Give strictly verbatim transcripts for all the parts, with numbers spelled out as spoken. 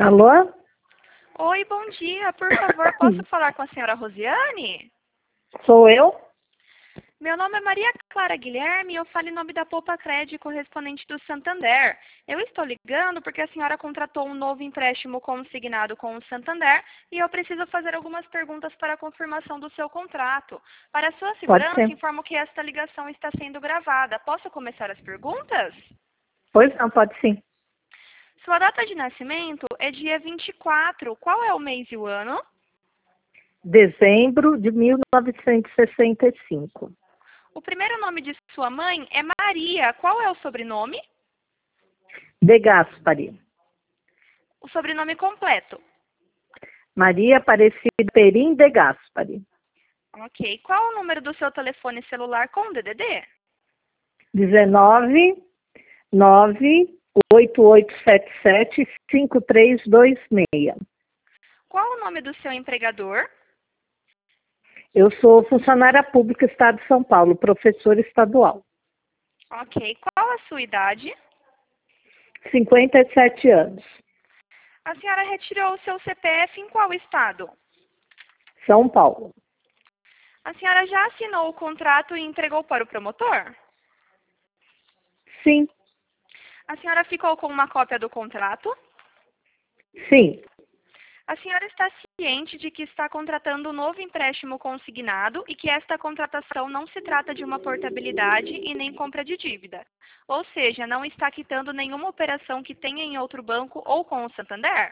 Alô? Oi, bom dia. Por favor, posso falar com a senhora Rosiane? Sou eu? Meu nome é Maria Clara Guilherme e eu falo em nome da Poupa Cred, correspondente do Santander. Eu estou ligando porque a senhora contratou um novo empréstimo consignado com o Santander e eu preciso fazer algumas perguntas para a confirmação do seu contrato. Para sua Pode segurança, ser. informo que esta ligação está sendo gravada. Posso começar as perguntas? Pois não, pode sim. Sua data de nascimento é dia vinte e quatro. Qual é o mês e o ano? Dezembro de mil novecentos e sessenta e cinco. O primeiro nome de sua mãe é Maria. Qual é o sobrenome? De Gaspari. O sobrenome completo. Maria Aparecida Perim de Gaspari. Ok. Qual o número do seu telefone celular com D D D? dezenove, nove, oito oito sete sete, cinco três dois seis. Qual o nome do seu empregador? Eu sou funcionária pública Estado de São Paulo, professora estadual. Ok. Qual a sua idade? cinquenta e sete anos. A senhora retirou o seu C P F em qual estado? São Paulo. A senhora já assinou o contrato e entregou para o promotor? Sim. A senhora ficou com uma cópia do contrato? Sim. A senhora está ciente de que está contratando um novo empréstimo consignado e que esta contratação não se trata de uma portabilidade e nem compra de dívida. Ou seja, não está quitando nenhuma operação que tenha em outro banco ou com o Santander?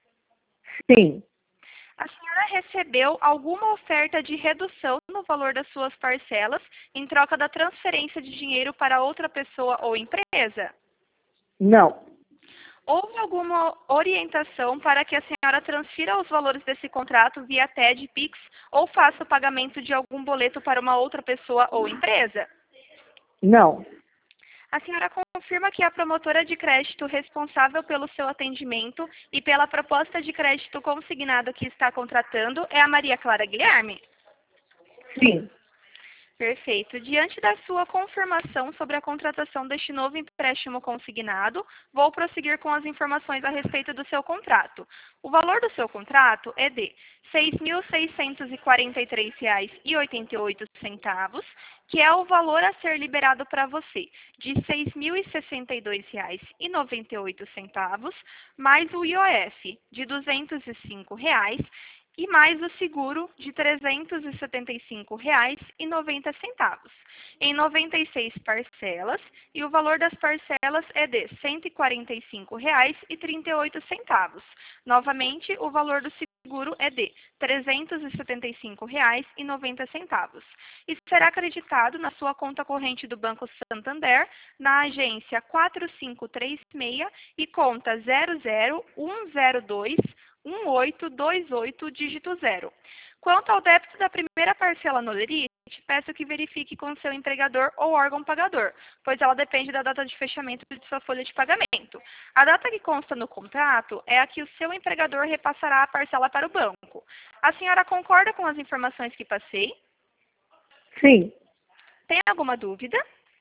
Sim. A senhora recebeu alguma oferta de redução no valor das suas parcelas em troca da transferência de dinheiro para outra pessoa ou empresa? Não. Houve alguma orientação para que a senhora transfira os valores desse contrato via T E D, Pix ou faça o pagamento de algum boleto para uma outra pessoa ou empresa? Não. A senhora confirma que a promotora de crédito responsável pelo seu atendimento e pela proposta de crédito consignado que está contratando é a Maria Clara Guilherme? Sim. Perfeito. Diante da sua confirmação sobre a contratação deste novo empréstimo consignado, vou prosseguir com as informações a respeito do seu contrato. O valor do seu contrato é de seis mil seiscentos e quarenta e três reais e oitenta e oito centavos, que é o valor a ser liberado para você, de seis mil e sessenta e dois reais e noventa e oito centavos, mais o I O F de duzentos e cinco reais, e mais o seguro de trezentos e setenta e cinco reais e noventa centavos, em noventa e seis parcelas, e o valor das parcelas é de cento e quarenta e cinco reais e trinta e oito centavos. Novamente, o valor do seguro é de trezentos e setenta e cinco reais e noventa centavos. E será acreditado na sua conta corrente do Banco Santander, na agência quatro cinco três seis e conta zero zero um zero dois um oito dois oito, dígito zero. Quanto ao débito da primeira parcela no lerite, peço que verifique com seu empregador ou órgão pagador, pois ela depende da data de fechamento de sua folha de pagamento. A data que consta no contrato é a que o seu empregador repassará a parcela para o banco. A senhora concorda com as informações que passei? Sim. Tem alguma dúvida?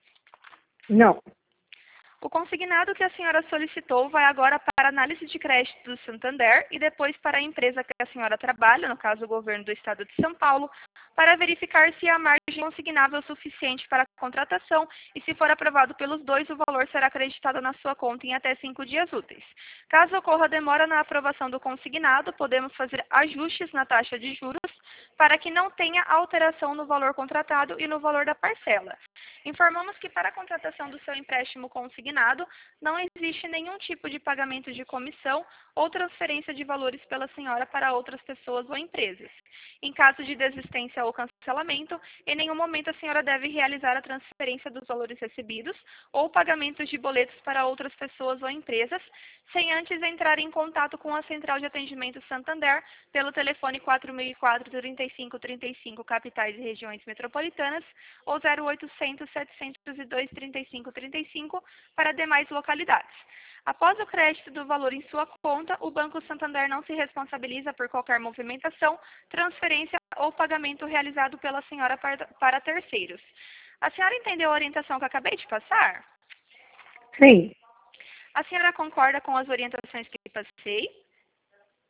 Não. O consignado que a senhora solicitou vai agora para a análise de crédito do Santander e depois para a empresa que a senhora trabalha, no caso o governo do estado de São Paulo, para verificar se a margem consignável é suficiente para a contratação e, se for aprovado pelos dois, o valor será acreditado na sua conta em até cinco dias úteis. Caso ocorra demora na aprovação do consignado, podemos fazer ajustes na taxa de juros para que não tenha alteração no valor contratado e no valor da parcela. Informamos que para a contratação do seu empréstimo consignado, não existe nenhum tipo de pagamento de comissão ou transferência de valores pela senhora para outras pessoas ou empresas. Em caso de desistência ou cancelamento, em nenhum momento a senhora deve realizar a transferência dos valores recebidos ou pagamentos de boletos para outras pessoas ou empresas, sem antes entrar em contato com a Central de Atendimento Santander pelo telefone quatro mil e quatro, trinta e cinco trinta e cinco, capitais e regiões metropolitanas, ou zero oitocentos, setecentos e dois, trinta e cinco trinta e cinco para demais localidades. Após o crédito do valor em sua conta, o Banco Santander não se responsabiliza por qualquer movimentação, transferência ou pagamento realizado pela senhora para, para terceiros. A senhora entendeu a orientação que eu acabei de passar? Sim. A senhora concorda com as orientações que passei?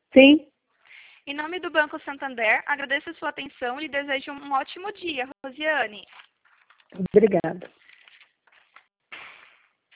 Sim. Em nome do Banco Santander, agradeço a sua atenção e lhe desejo um ótimo dia, Rosiane. Obrigada.